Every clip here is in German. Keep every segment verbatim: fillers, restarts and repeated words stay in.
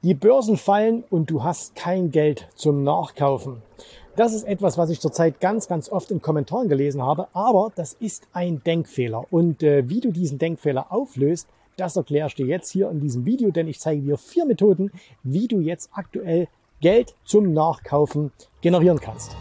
Die Börsen fallen und du hast kein Geld zum Nachkaufen. Das ist etwas, was ich zurzeit ganz, ganz oft in Kommentaren gelesen habe, aber das ist ein Denkfehler. Und äh, wie du diesen Denkfehler auflöst, das erkläre ich dir jetzt hier in diesem Video, denn ich zeige dir vier Methoden, wie du jetzt aktuell Geld zum Nachkaufen generieren kannst.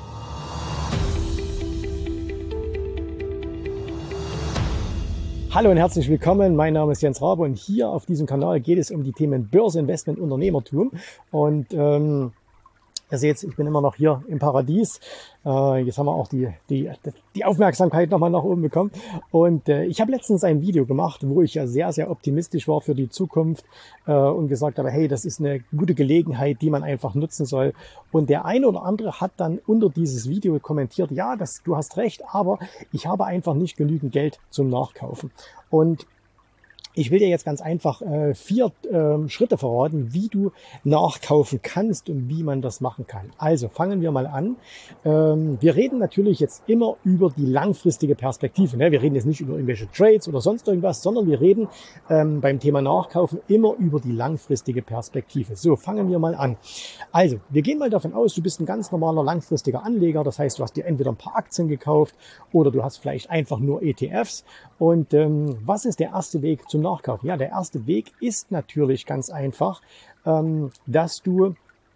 Hallo und herzlich willkommen, mein Name ist Jens Rabe und hier auf diesem Kanal geht es um die Themen Börse, Investment, Unternehmertum und ähm, ihr seht, ich bin immer noch hier im Paradies. Äh, jetzt haben wir auch die, die, die Aufmerksamkeit nochmal nach oben bekommen. Und äh, ich habe letztens ein Video gemacht, wo ich ja sehr, sehr optimistisch war für die Zukunft äh, und gesagt habe, hey, das ist eine gute Gelegenheit, die man einfach nutzen soll. Und der eine oder andere hat dann unter dieses Video kommentiert, ja, das, du hast recht, aber ich habe einfach nicht genügend Geld zum Nachkaufen. Und ich will dir jetzt ganz einfach äh, vier äh, Schritte verraten, wie du nachkaufen kannst und wie man das machen kann. Also fangen wir mal an. Ähm, wir reden natürlich jetzt immer über die langfristige Perspektive. Ne? Wir reden jetzt nicht über irgendwelche Trades oder sonst irgendwas, sondern wir reden ähm, beim Thema Nachkaufen immer über die langfristige Perspektive. So, fangen wir mal an. Also, wir gehen mal davon aus, du bist ein ganz normaler langfristiger Anleger. Das heißt, du hast dir entweder ein paar Aktien gekauft oder du hast vielleicht einfach nur E T Fs. Und ähm, was ist der erste Weg zum Nachkaufen? Ja, der erste Weg ist natürlich ganz einfach, ähm, dass du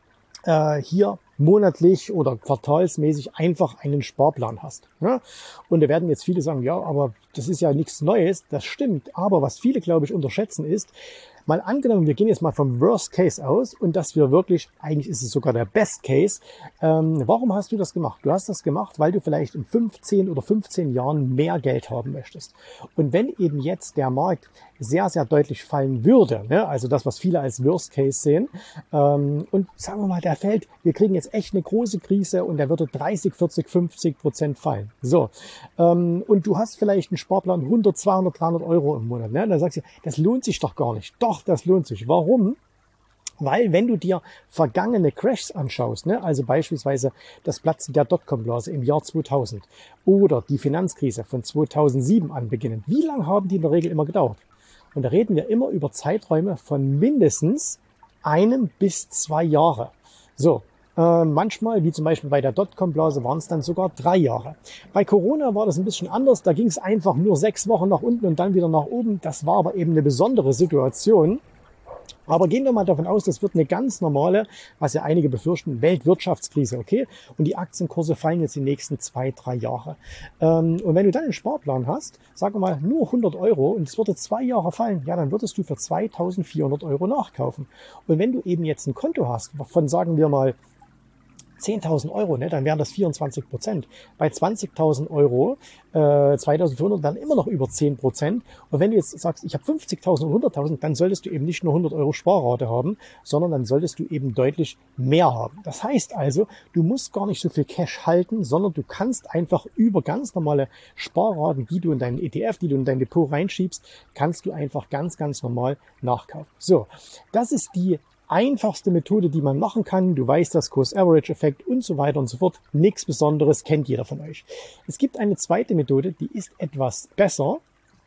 äh, hier monatlich oder quartalsmäßig einfach einen Sparplan hast. Ja? Und da werden jetzt viele sagen, ja, aber das ist ja nichts Neues. Das stimmt. Aber was viele, glaube ich, unterschätzen ist, mal angenommen, wir gehen jetzt mal vom Worst Case aus und dass wir wirklich, eigentlich ist es sogar der Best Case. Ähm, warum hast du das gemacht? Du hast das gemacht, weil du vielleicht in fünfzehn oder fünfzehn Jahren mehr Geld haben möchtest. Und wenn eben jetzt der Markt sehr, sehr deutlich fallen würde, ne, also das, was viele als Worst Case sehen, ähm, und sagen wir mal, der fällt, wir kriegen jetzt echt eine große Krise und der würde dreißig, vierzig, fünfzig Prozent fallen. So, ähm, und du hast vielleicht einen Sparplan hundert, zweihundert, dreihundert Euro im Monat. Ne? Und dann sagst du, das lohnt sich doch gar nicht. Doch, das lohnt sich. Warum? Weil wenn du dir vergangene Crashs anschaust, ne, also beispielsweise das Platzen der Dotcom-Blase im Jahr zweitausend oder die Finanzkrise von zweitausendsieben an beginnen, wie lange haben die in der Regel immer gedauert? Und da reden wir immer über Zeiträume von mindestens einem bis zwei Jahre. So, äh, manchmal, wie zum Beispiel bei der Dotcom-Blase, waren es dann sogar drei Jahre. Bei Corona war das ein bisschen anders. Da ging es einfach nur sechs Wochen nach unten und dann wieder nach oben. Das war aber eben eine besondere Situation. Aber gehen wir mal davon aus, das wird eine ganz normale, was ja einige befürchten, Weltwirtschaftskrise, okay? Und die Aktienkurse fallen jetzt die nächsten zwei, drei Jahre. Und wenn du dann einen Sparplan hast, sagen wir mal nur hundert Euro und es würde zwei Jahre fallen, ja, dann würdest du für zweitausendvierhundert Euro nachkaufen. Und wenn du eben jetzt ein Konto hast von, sagen wir mal, zehntausend Euro, ne, dann wären das vierundzwanzig Prozent. Bei zwanzigtausend Euro, äh, zweitausendvierhundert, dann immer noch über zehn Prozent. Und wenn du jetzt sagst, ich habe fünfzigtausend und hunderttausend, dann solltest du eben nicht nur hundert Euro Sparrate haben, sondern dann solltest du eben deutlich mehr haben. Das heißt also, du musst gar nicht so viel Cash halten, sondern du kannst einfach über ganz normale Sparraten, die du in deinen E T F, die du in dein Depot reinschiebst, kannst du einfach ganz, ganz normal nachkaufen. So, das ist die einfachste Methode, die man machen kann. Du weißt das Cost-Average-Effekt und so weiter und so fort. Nichts Besonderes, kennt jeder von euch. Es gibt eine zweite Methode, die ist etwas besser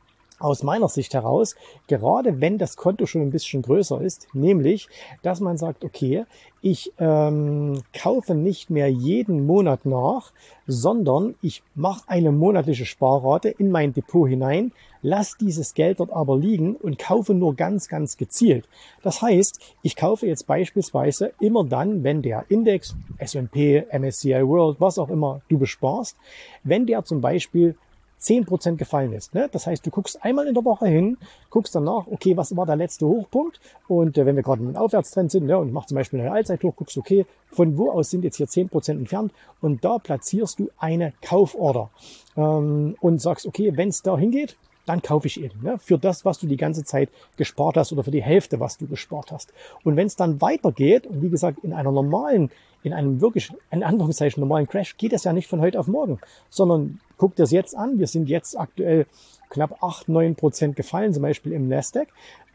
aus meiner Sicht heraus, gerade wenn das Konto schon ein bisschen größer ist, nämlich, dass man sagt, okay, ich ähm, kaufe nicht mehr jeden Monat nach, sondern ich mache eine monatliche Sparrate in mein Depot hinein, lasse dieses Geld dort aber liegen und kaufe nur ganz, ganz gezielt. Das heißt, ich kaufe jetzt beispielsweise immer dann, wenn der Index, S und P, M S C I World, was auch immer du besparst, wenn der zum Beispiel zehn Prozent gefallen ist. Ne? Das heißt, du guckst einmal in der Woche hin, guckst danach, okay, was war der letzte Hochpunkt? Und äh, wenn wir gerade in einem Aufwärtstrend sind, ne, und machst zum Beispiel eine Allzeithoch, guckst, okay, von wo aus sind jetzt hier zehn Prozent entfernt? Und da platzierst du eine Kauforder ähm, und sagst, okay, wenn es da hingeht, dann kaufe ich eben, ne, für das, was du die ganze Zeit gespart hast oder für die Hälfte, was du gespart hast. Und wenn es dann weitergeht, und wie gesagt, in einer normalen, in einem wirklich, in Anführungszeichen normalen Crash, geht das ja nicht von heute auf morgen, sondern guck dir das jetzt an. Wir sind jetzt aktuell knapp acht, neun Prozent gefallen, zum Beispiel im Nasdaq.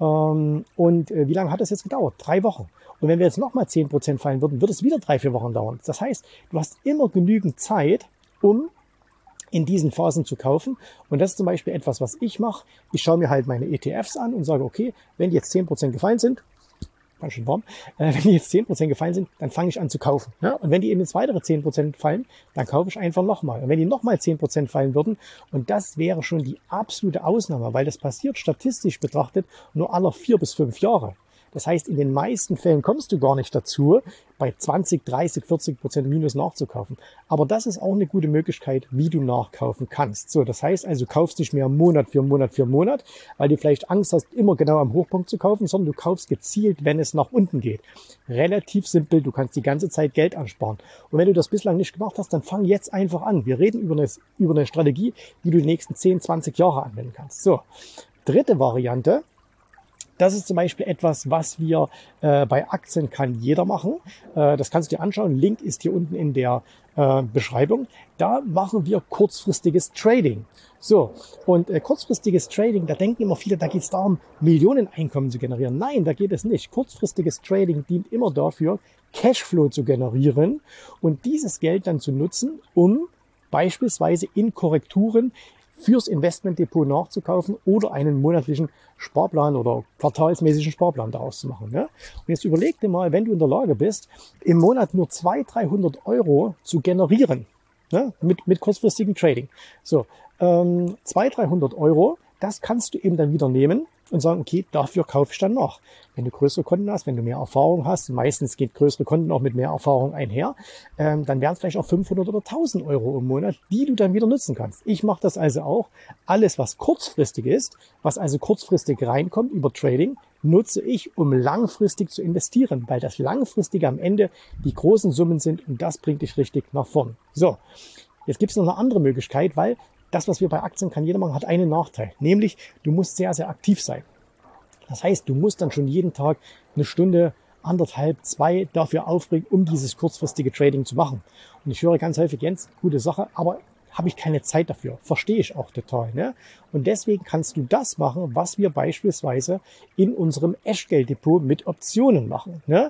Und wie lange hat das jetzt gedauert? Drei Wochen. Und wenn wir jetzt nochmal zehn Prozent fallen würden, wird es wieder drei, vier Wochen dauern. Das heißt, du hast immer genügend Zeit, um in diesen Phasen zu kaufen. Und das ist zum Beispiel etwas, was ich mache. Ich schaue mir halt meine E T Fs an und sage, okay, wenn die jetzt zehn Prozent gefallen sind, ganz schön warm, äh, wenn die jetzt zehn Prozent gefallen sind, dann fange ich an zu kaufen. Ja? Und wenn die eben jetzt weitere zehn Prozent fallen, dann kaufe ich einfach nochmal. Und wenn die nochmal zehn Prozent fallen würden, und das wäre schon die absolute Ausnahme, weil das passiert statistisch betrachtet nur alle vier bis fünf Jahre. Das heißt, in den meisten Fällen kommst du gar nicht dazu, bei zwanzig, dreißig, vierzig Prozent Minus nachzukaufen. Aber das ist auch eine gute Möglichkeit, wie du nachkaufen kannst. So, das heißt also, du kaufst nicht mehr Monat für Monat für Monat, weil du vielleicht Angst hast, immer genau am Hochpunkt zu kaufen, sondern du kaufst gezielt, wenn es nach unten geht. Relativ simpel, du kannst die ganze Zeit Geld ansparen. Und wenn du das bislang nicht gemacht hast, dann fang jetzt einfach an. Wir reden über eine, über eine Strategie, die du die nächsten zehn, zwanzig Jahre anwenden kannst. So, dritte Variante. Das ist zum Beispiel etwas, was wir äh, bei Aktien kann jeder machen. Äh, das kannst du dir anschauen. Link ist hier unten in der äh, Beschreibung. Da machen wir kurzfristiges Trading. So, und äh, kurzfristiges Trading, da denken immer viele, da geht es darum, Millioneneinkommen zu generieren. Nein, da geht es nicht. Kurzfristiges Trading dient immer dafür, Cashflow zu generieren und dieses Geld dann zu nutzen, um beispielsweise in Korrekturen fürs Investmentdepot nachzukaufen oder einen monatlichen Sparplan oder quartalsmäßigen Sparplan daraus zu machen. Ja? Und jetzt überleg dir mal, wenn du in der Lage bist, im Monat nur zweihundert, dreihundert Euro zu generieren, ja? mit, mit kurzfristigem Trading. So, ähm, zweihundert, dreihundert Euro, das kannst du eben dann wieder nehmen und sagen, okay, dafür kaufe ich dann noch. Wenn du größere Konten hast, wenn du mehr Erfahrung hast, meistens geht größere Konten auch mit mehr Erfahrung einher, ähm, dann wären es vielleicht auch fünfhundert oder tausend Euro im Monat, die du dann wieder nutzen kannst. Ich mache das also auch. Alles, was kurzfristig ist, was also kurzfristig reinkommt über Trading, nutze ich, um langfristig zu investieren, weil das langfristige am Ende die großen Summen sind und das bringt dich richtig nach vorn. So, jetzt gibt es noch eine andere Möglichkeit, weil das, was wir bei Aktien kann jeder machen, hat einen Nachteil, nämlich du musst sehr, sehr aktiv sein. Das heißt, du musst dann schon jeden Tag eine Stunde, anderthalb, zwei dafür aufbringen, um dieses kurzfristige Trading zu machen. Und ich höre ganz häufig, Jens, gute Sache, aber habe ich keine Zeit dafür. Verstehe ich auch total. Ne? Und deswegen kannst du das machen, was wir beispielsweise in unserem Eschgelddepot mit Optionen machen. Ne?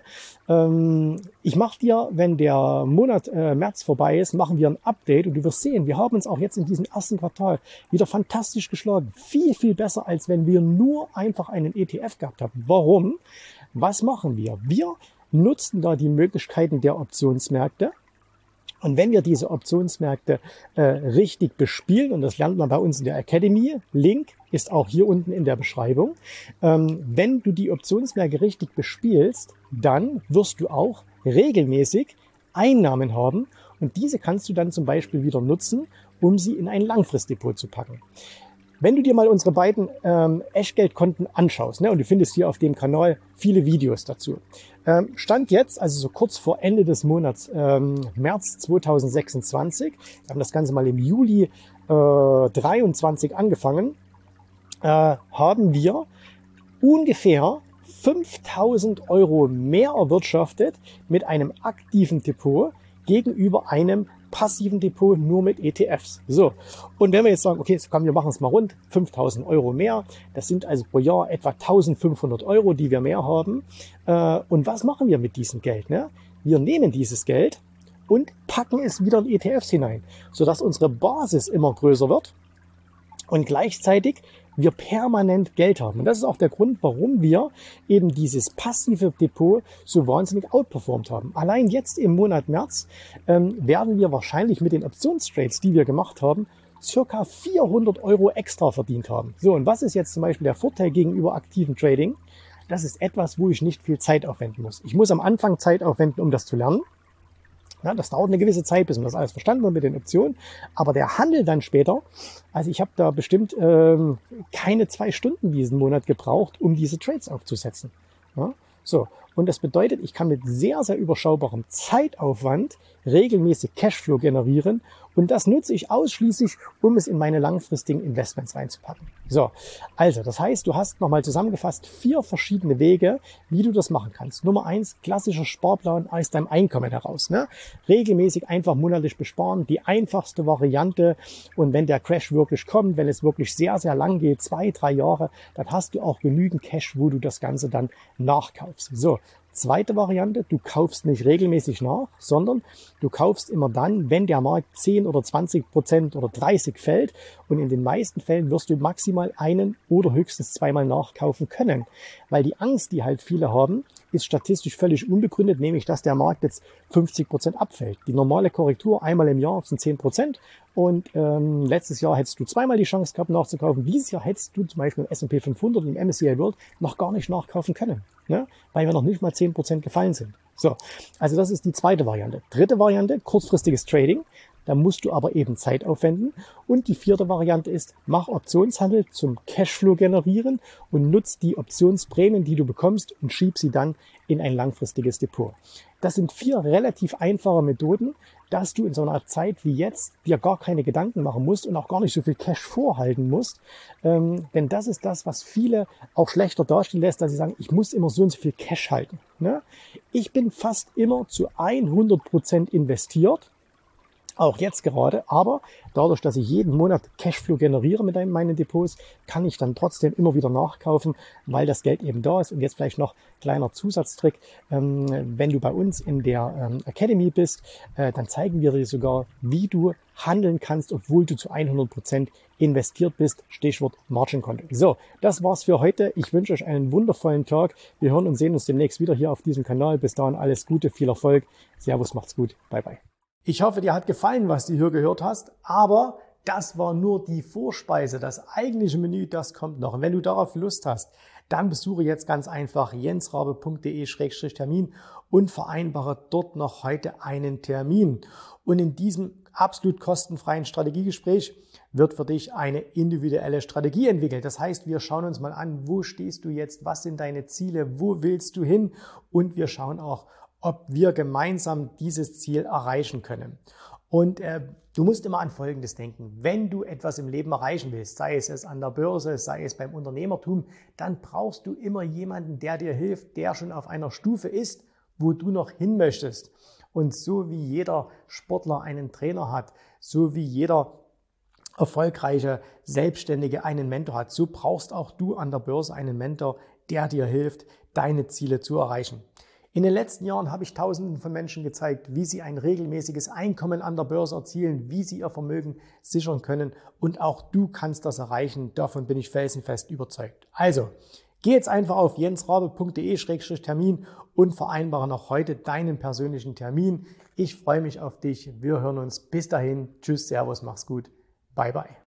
Ähm, ich mache dir, wenn der Monat äh, März vorbei ist, machen wir ein Update und du wirst sehen, wir haben uns auch jetzt in diesem ersten Quartal wieder fantastisch geschlagen. Viel, viel besser, als wenn wir nur einfach einen E T F gehabt haben. Warum? Was machen wir? Wir nutzen da die Möglichkeiten der Optionsmärkte. Und wenn wir diese Optionsmärkte äh, richtig bespielen, und das lernt man bei uns in der Academy, Link ist auch hier unten in der Beschreibung, ähm, wenn du die Optionsmärkte richtig bespielst, dann wirst du auch regelmäßig Einnahmen haben und diese kannst du dann zum Beispiel wieder nutzen, um sie in ein Langfristdepot zu packen. Wenn du dir mal unsere beiden ähm, Eschgeldkonten anschaust, ne, und du findest hier auf dem Kanal viele Videos dazu. Ähm, Stand jetzt, also so kurz vor Ende des Monats ähm, März zweitausendsechsundzwanzig, wir haben das Ganze mal im Juli äh, dreiundzwanzig angefangen, äh, haben wir ungefähr fünftausend Euro mehr erwirtschaftet mit einem aktiven Depot gegenüber einem passiven Depot nur mit E T Fs. So, und wenn wir jetzt sagen, okay, komm, wir machen es mal rund, fünftausend Euro mehr, das sind also pro Jahr etwa eintausendfünfhundert Euro, die wir mehr haben. Äh, und was machen wir mit diesem Geld? Ne? Wir nehmen dieses Geld und packen es wieder in E T Fs hinein, sodass unsere Basis immer größer wird und gleichzeitig wir permanent Geld haben. Und das ist auch der Grund, warum wir eben dieses passive Depot so wahnsinnig outperformt haben. Allein jetzt im Monat März ähm, werden wir wahrscheinlich mit den Optionstrades, die wir gemacht haben, circa vierhundert Euro extra verdient haben. So, und was ist jetzt zum Beispiel der Vorteil gegenüber aktivem Trading? Das ist etwas, wo ich nicht viel Zeit aufwenden muss. Ich muss am Anfang Zeit aufwenden, um das zu lernen. Ja, das dauert eine gewisse Zeit, bis man das alles verstanden hat mit den Optionen. Aber der Handel dann später, also ich habe da bestimmt ähm, keine zwei Stunden diesen Monat gebraucht, um diese Trades aufzusetzen. Ja, so, und das bedeutet, ich kann mit sehr, sehr überschaubarem Zeitaufwand regelmäßig Cashflow generieren und das nutze ich ausschließlich, um es in meine langfristigen Investments reinzupacken. So, also das heißt, du hast nochmal zusammengefasst vier verschiedene Wege, wie du das machen kannst. Nummer eins, klassischer Sparplan aus deinem Einkommen heraus. Ne? Regelmäßig einfach monatlich besparen, die einfachste Variante. Und wenn der Crash wirklich kommt, wenn es wirklich sehr, sehr lang geht, zwei, drei Jahre, dann hast du auch genügend Cash, wo du das Ganze dann nachkaufst. So. Zweite Variante, du kaufst nicht regelmäßig nach, sondern du kaufst immer dann, wenn der Markt zehn oder zwanzig Prozent oder dreißig fällt und in den meisten Fällen wirst du maximal einen oder höchstens zweimal nachkaufen können, weil die Angst, die halt viele haben, ist statistisch völlig unbegründet, nämlich dass der Markt jetzt fünfzig Prozent abfällt. Die normale Korrektur einmal im Jahr sind zehn Prozent und ähm, letztes Jahr hättest du zweimal die Chance gehabt nachzukaufen. Dieses Jahr hättest du zum Beispiel im S und P fünfhundert und im M S C I World noch gar nicht nachkaufen können, ne? Weil wir noch nicht mal zehn Prozent gefallen sind. So, also das ist die zweite Variante. Dritte Variante, kurzfristiges Trading. Da musst du aber eben Zeit aufwenden. Und die vierte Variante ist, mach Optionshandel zum Cashflow generieren und nutz die Optionsprämien, die du bekommst und schieb sie dann in ein langfristiges Depot. Das sind vier relativ einfache Methoden, dass du in so einer Zeit wie jetzt dir gar keine Gedanken machen musst und auch gar nicht so viel Cash vorhalten musst. Ähm, denn das ist das, was viele auch schlechter dastehen lässt, dass sie sagen, ich muss immer so und so viel Cash halten, ne? Ich bin fast immer zu hundert Prozent investiert. Auch jetzt gerade, aber dadurch, dass ich jeden Monat Cashflow generiere mit meinen Depots, kann ich dann trotzdem immer wieder nachkaufen, weil das Geld eben da ist. Und jetzt vielleicht noch kleiner Zusatztrick. Ähm, wenn du bei uns in der ähm, Academy bist, äh, dann zeigen wir dir sogar, wie du handeln kannst, obwohl du zu hundert Prozent investiert bist. Stichwort Margin-Konto. So, das war's für heute. Ich wünsche euch einen wundervollen Tag. Wir hören und sehen uns demnächst wieder hier auf diesem Kanal. Bis dahin alles Gute, viel Erfolg. Servus, macht's gut. Bye, bye. Ich hoffe, dir hat gefallen, was du hier gehört hast, aber das war nur die Vorspeise. Das eigentliche Menü, das kommt noch. Und wenn du darauf Lust hast, dann besuche jetzt ganz einfach jensrabe punkt de Schrägstrich Termin und vereinbare dort noch heute einen Termin. Und in diesem absolut kostenfreien Strategiegespräch wird für dich eine individuelle Strategie entwickelt. Das heißt, wir schauen uns mal an, wo stehst du jetzt, was sind deine Ziele, wo willst du hin, und wir schauen auch, ob wir gemeinsam dieses Ziel erreichen können. Und äh, du musst immer an Folgendes denken. Wenn du etwas im Leben erreichen willst, sei es es an der Börse, sei es beim Unternehmertum, dann brauchst du immer jemanden, der dir hilft, der schon auf einer Stufe ist, wo du noch hin möchtest. Und so wie jeder Sportler einen Trainer hat, so wie jeder erfolgreiche Selbstständige einen Mentor hat, so brauchst auch du an der Börse einen Mentor, der dir hilft, deine Ziele zu erreichen. In den letzten Jahren habe ich Tausenden von Menschen gezeigt, wie sie ein regelmäßiges Einkommen an der Börse erzielen, wie sie ihr Vermögen sichern können, und auch du kannst das erreichen. Davon bin ich felsenfest überzeugt. Also, geh jetzt einfach auf jensrabe punkt de Schrägstrich Termin und vereinbare noch heute deinen persönlichen Termin. Ich freue mich auf dich. Wir hören uns. Bis dahin. Tschüss, Servus, mach's gut. Bye, bye.